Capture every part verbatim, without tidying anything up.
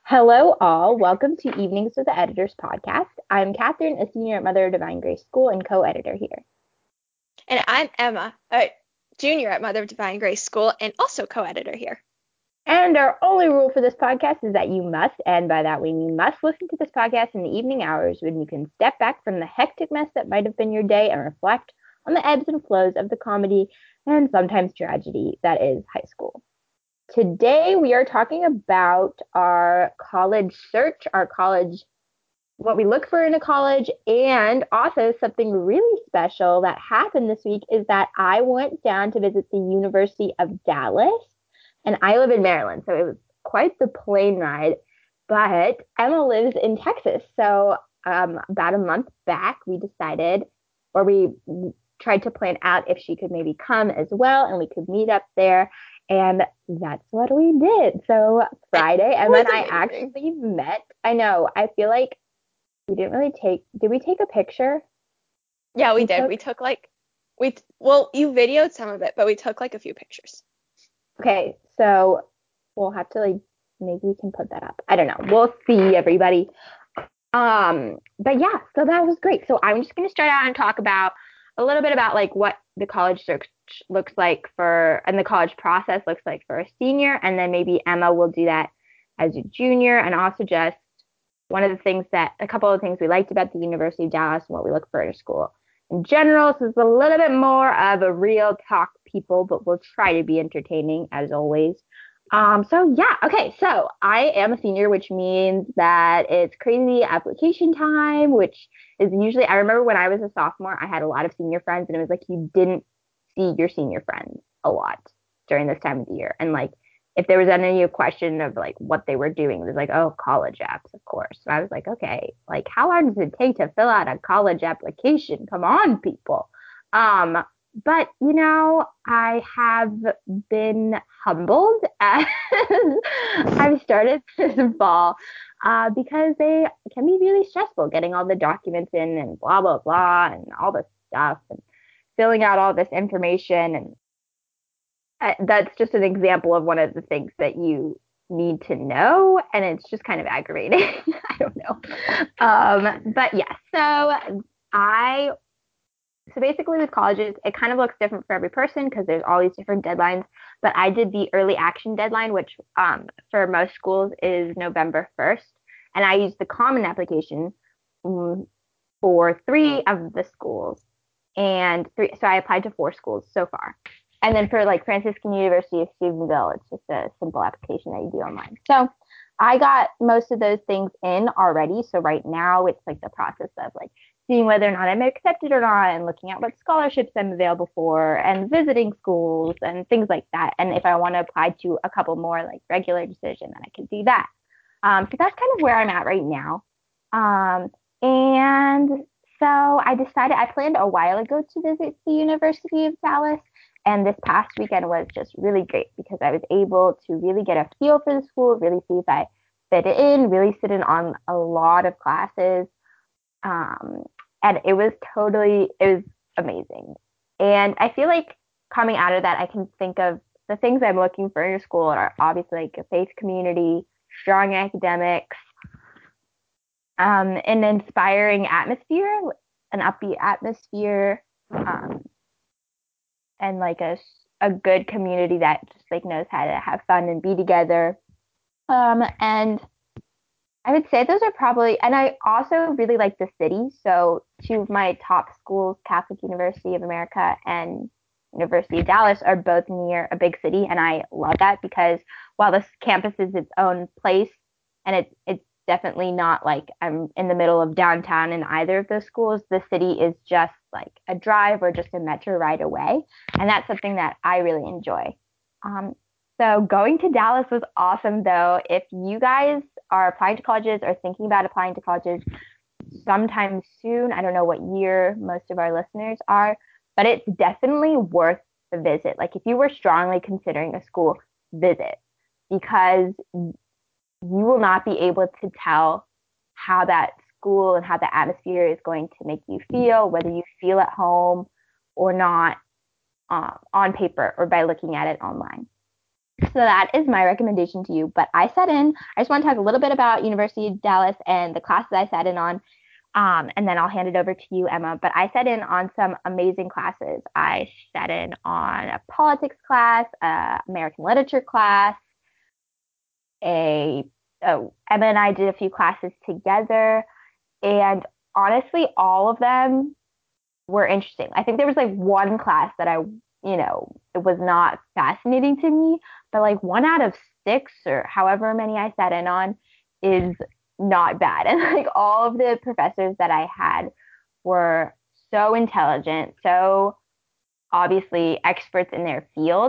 Hello, all. Welcome to Evenings with the Editors podcast. I'm Catherine, a senior at Mother of Divine Grace School and co-editor here. And I'm Emma, a junior at Mother of Divine Grace School and also co-editor here. And our only rule for this podcast is that you must, and by that we mean must, listen to this podcast in the evening hours when you can step back from the hectic mess that might have been your day and reflect on the ebbs and flows of the comedy and sometimes tragedy that is high school. Today we are talking about our college search, our college, what we look for in a college, and also something really special that happened this week is that I went down to visit the University of Dallas, and I live in Maryland, so it was quite the plane ride. But Emma lives in Texas, so um, about a month back, we decided, or we tried to plan out if she could maybe come as well, and we could meet up there. And that's what we did. So Friday, Emma and I actually met. I know. I feel like we didn't really take. Did we take a picture? Yeah, we, we did. Took? We took like we well, you videoed some of it, but we took like a few pictures. Okay, so we'll have to like maybe we can put that up. I don't know. We'll see, everybody. Um, but yeah, so that was great. So I'm just gonna start out and talk about a little bit about like what the college search looks like for and the college process looks like for a senior, and then maybe Emma will do that as a junior, and also just one of the things that a couple of things we liked about the University of Dallas and what we look for in a school in general. So it's a little bit more of a real talk people, but we'll try to be entertaining as always. Um, so yeah, okay, so I am a senior, which means that it's crazy application time, which is usually, I remember when I was a sophomore, I had a lot of senior friends, and it was like you didn't see your senior friends a lot during this time of the year. And like, if there was any question of like what they were doing, it was like, oh, college apps, of course. So I was like, okay, like how long does it take to fill out a college application? Come on, people. Um, but, you know, I have been humbled as I've started this fall uh, because they can be really stressful getting all the documents in and blah, blah, blah, and all this stuff and filling out all this information. And uh, that's just an example of one of the things that you need to know. And it's just kind of aggravating. I don't know. Um, but yeah, so I so basically with colleges, it kind of looks different for every person because there's all these different deadlines. But I did the early action deadline, which um, for most schools is November first. And I used the common application um, for three of the schools. And three, so I applied to four schools so far. And then for like Franciscan University of Stephenville, it's just a simple application that you do online. So I got most of those things in already. So right now it's like the process of like seeing whether or not I'm accepted or not and looking at what scholarships I'm available for and visiting schools and things like that. And if I want to apply to a couple more like regular decision, then I can do that. Um, so that's kind of where I'm at right now. Um, and so I decided I planned a while ago to visit the University of Dallas. And this past weekend was just really great because I was able to really get a feel for the school, really see if I fit it in, really sit in on a lot of classes. Um, and it was totally, it was amazing. And I feel like coming out of that, I can think of the things I'm looking for in a school are obviously like a faith community, strong academics, um, an inspiring atmosphere, an upbeat atmosphere, um, and like a, a good community that just like knows how to have fun and be together. Um, and I would say those are probably, and I also really like the city. So two of my top schools, Catholic University of America and University of Dallas, are both near a big city, and I love that because while this campus is its own place, and it it's definitely not like I'm in the middle of downtown in either of those schools. The city is just like a drive or just a metro ride away, and that's something that I really enjoy. Um, so going to Dallas was awesome, though. If you guys are applying to colleges or thinking about applying to colleges sometime soon, I don't know what year most of our listeners are, but it's definitely worth the visit. Like if you were strongly considering a school, visit because you will not be able to tell how that school and how the atmosphere is going to make you feel, whether you feel at home or not uh, on paper or by looking at it online. So that is my recommendation to you. But I sat in, I just want to talk a little bit about University of Dallas and the classes I sat in on. Um, and then I'll hand it over to you, Emma. But I sat in on some amazing classes. I sat in on a politics class, a American literature class, a oh, Emma and I did a few classes together. And honestly, all of them were interesting. I think there was like one class that I, you know, it was not fascinating to me, but like one out of six or however many I sat in on is not bad. And like all of the professors that I had were so intelligent, so obviously experts in their field.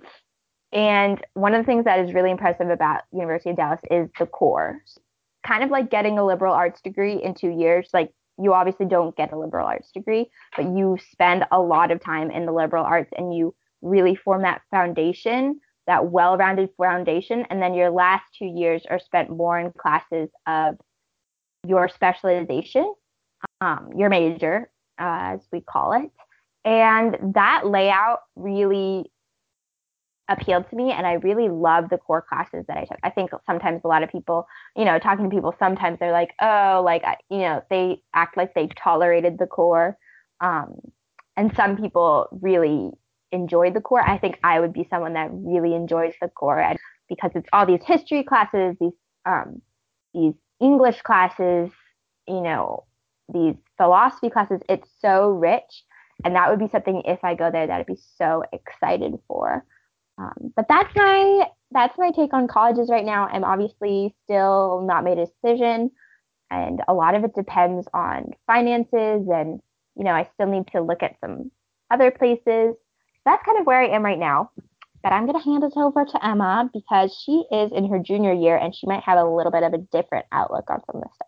And one of the things that is really impressive about University of Dallas is the core. Kind of like getting a liberal arts degree in two years. Like you obviously don't get a liberal arts degree, but you spend a lot of time in the liberal arts and you really form that foundation, that well-rounded foundation. And then your last two years are spent more in classes of your specialization, um, your major, uh, as we call it. And that layout really appealed to me, and I really love the core classes that I took. I think sometimes a lot of people, you know, talking to people, sometimes they're like, oh, like, you know, they act like they tolerated the core. Um, and some people really enjoyed the core. I think I would be someone that really enjoys the core because it's all these history classes, these um, these English classes, you know, these philosophy classes. It's so rich, and that would be something if I go there that I'd be so excited for. Um, but that's my that's my take on colleges right now. I'm obviously still not made a decision, and a lot of it depends on finances, and you know I still need to look at some other places. That's kind of where I am right now. But I'm gonna hand it over to Emma because she is in her junior year and she might have a little bit of a different outlook on some of this stuff.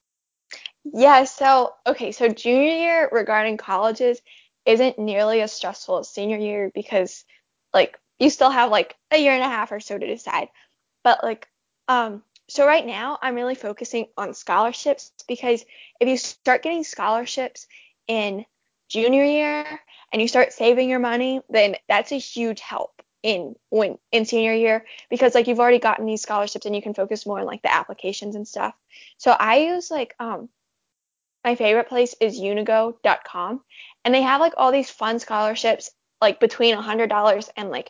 Yeah, so okay, so junior year regarding colleges isn't nearly as stressful as senior year because like you still have like a year and a half or so to decide. But like um so right now I'm really focusing on scholarships because if you start getting scholarships in junior year and you start saving your money, then that's a huge help in when in senior year because like you've already gotten these scholarships and you can focus more on like the applications and stuff. So I use like um my favorite place is unigo dot com and they have like all these fun scholarships like between one hundred dollars and like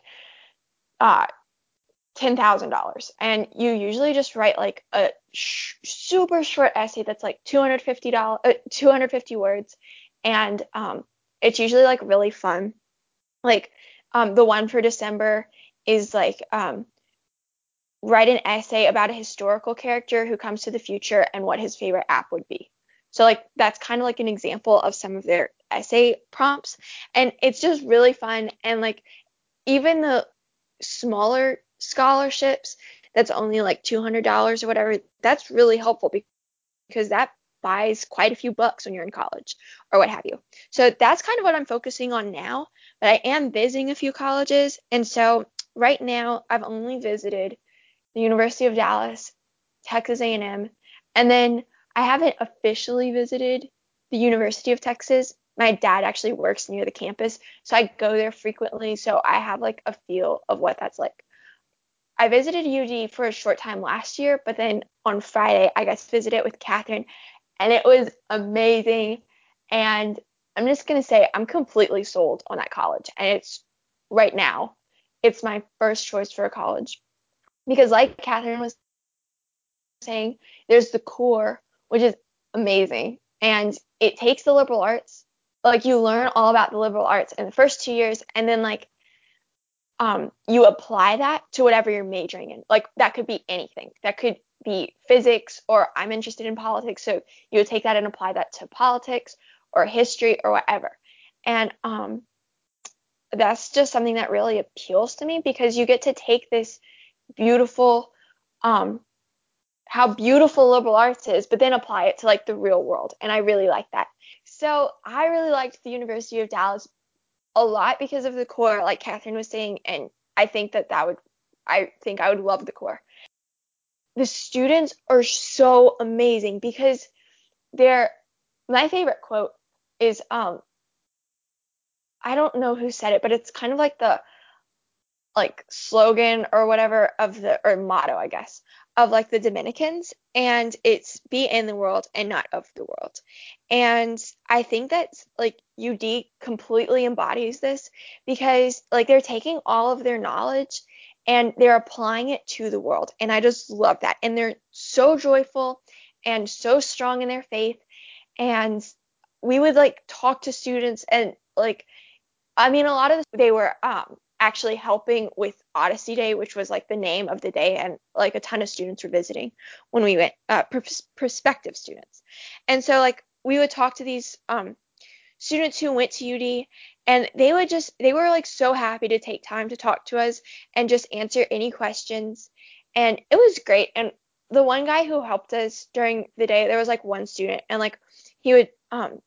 uh ten thousand dollars and you usually just write like a sh- super short essay that's like two hundred fifty dollars uh, two hundred fifty words and um it's usually like really fun like um the one for December is like um write an essay about a historical character who comes to the future and what his favorite app would be. So like that's kind of like an example of some of their essay prompts and it's just really fun and like even the smaller scholarships that's only like two hundred dollars or whatever, that's really helpful because that buys quite a few bucks when you're in college or what have you. So that's kind of what I'm focusing on now, but I am visiting a few colleges and so right now I've only visited the University of Dallas, Texas A and M, and M, and then I haven't officially visited the University of Texas. My dad actually works near the campus, so I go there frequently, so I have like a feel of what that's like. I visited U D for a short time last year, but then on Friday I got to visit it with Catherine, and it was amazing. And I'm just gonna say I'm completely sold on that college, and it's right now it's my first choice for a college because like Catherine was saying, there's the core, which is amazing. And it takes the liberal arts. Like you learn all about the liberal arts in the first two years, and then like um you apply that to whatever you're majoring in. Like that could be anything. That could be physics, or I'm interested in politics, so you would take that and apply that to politics or history or whatever. And um that's just something that really appeals to me because you get to take this beautiful um how beautiful liberal arts is, but then apply it to like the real world. And I really like that. So I really liked the University of Dallas a lot because of the core, like Catherine was saying. And I think that that would, I think I would love the core. The students are so amazing because they're, my favorite quote is, um, I don't know who said it, but it's kind of like the like slogan or whatever of the or motto, I guess, of like the Dominicans, and it's be in the world and not of the world. And I think that like U D completely embodies this because like they're taking all of their knowledge and they're applying it to the world. And I just love that. And they're so joyful and so strong in their faith. And we would like talk to students and like, I mean, a lot of this, they were um, actually helping with Odyssey Day, which was like the name of the day. And like a ton of students were visiting when we went, uh, pr- prospective students. And so like we would talk to these um, students who went to U D, and they would just, they were like so happy to take time to talk to us and just answer any questions. And it was great. And the one guy who helped us during the day, there was like one student, and like he would, um,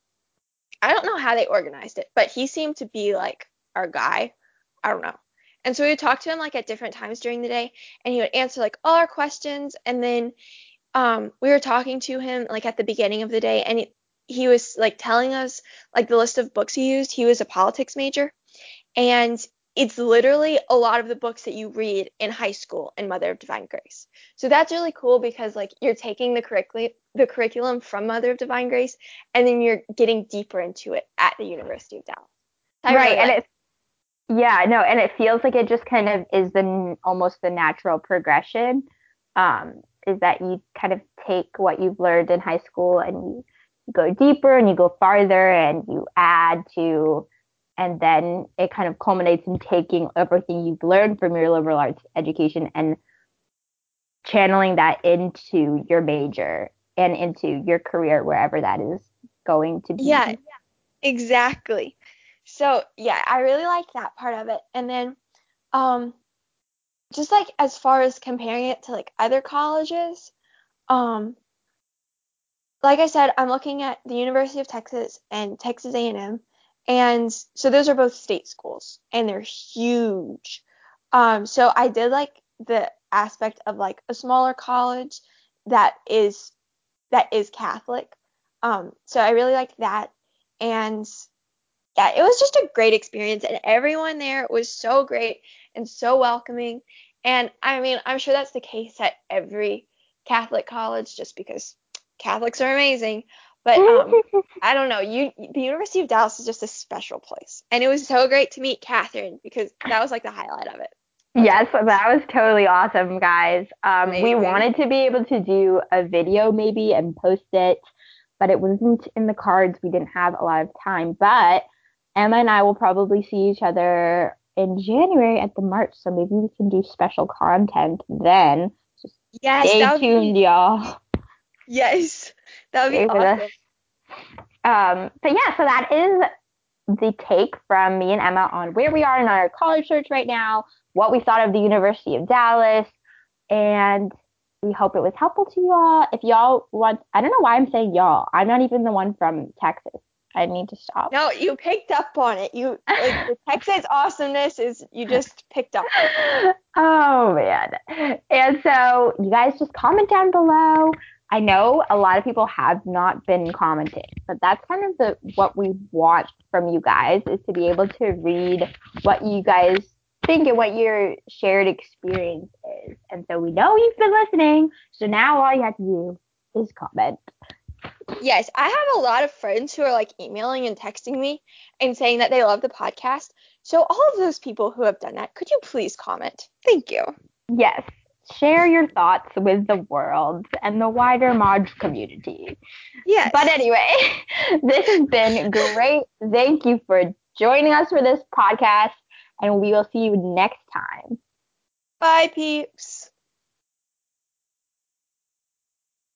I don't know how they organized it, but he seemed to be like our guy. I don't know. And so we would talk to him like at different times during the day, and he would answer like all our questions. And then um, we were talking to him like at the beginning of the day, and he, he was like telling us like the list of books he used. He was a politics major, and it's literally a lot of the books that you read in high school in Mother of Divine Grace. So that's really cool because like you're taking the curriculum the curriculum from Mother of Divine Grace, and then you're getting deeper into it at the University of Dallas. I Right, really and like it yeah, no, and it feels like it just kind of is the almost the natural progression. Um, is that you kind of take what you've learned in high school and you go deeper and you go farther and you add to, and then it kind of culminates in taking everything you've learned from your liberal arts education and channeling that into your major and into your career, wherever that is going to be. Yeah, exactly. So yeah, I really like that part of it. And then um just like as far as comparing it to like other colleges, um like I said, I'm looking at the University of Texas and Texas A and M, and M, and so those are both state schools, and they're huge. Um, so I did like the aspect of like a smaller college that is that is Catholic. Um, so I really liked that, and yeah, it was just a great experience, and everyone there was so great and so welcoming. And I mean, I'm sure that's the case at every Catholic college, just because Catholics are amazing. But um, I don't know. You, the University of Dallas is just a special place, and it was so great to meet Catherine because that was like the highlight of it. That Yes, that was totally awesome, guys. Um, we amazing. wanted to be able to do a video maybe and post it, but it wasn't in the cards. We didn't have a lot of time. But Emma and I will probably see each other in January at the March, so maybe we can do special content then. Just Yes, stay that would tuned, be y'all. yes, that would be Stay with us. awesome. Um, but yeah, so that is the take from me and Emma on where we are in our college search right now, what we thought of the University of Dallas, and we hope it was helpful to y'all. If y'all want, I don't know why I'm saying y'all. I'm not even the one from Texas. I need to stop. No, you picked up on it. You like the Texas awesomeness is you just picked up on it. Oh man. And so you guys just comment down below. I know a lot of people have not been commenting, but that's kind of the what we want from you guys is to be able to read what you guys think and what your shared experience is. And so we know you've been listening. So now all you have to do is comment. Yes, I have a lot of friends who are like emailing and texting me and saying that they love the podcast. So all of those people who have done that, could you please comment? Thank you. Yes. Share your thoughts with the world and the wider Mod community. Yes. But anyway, this has been great. Thank you for joining us for this podcast, and we will see you next time. Bye, peeps.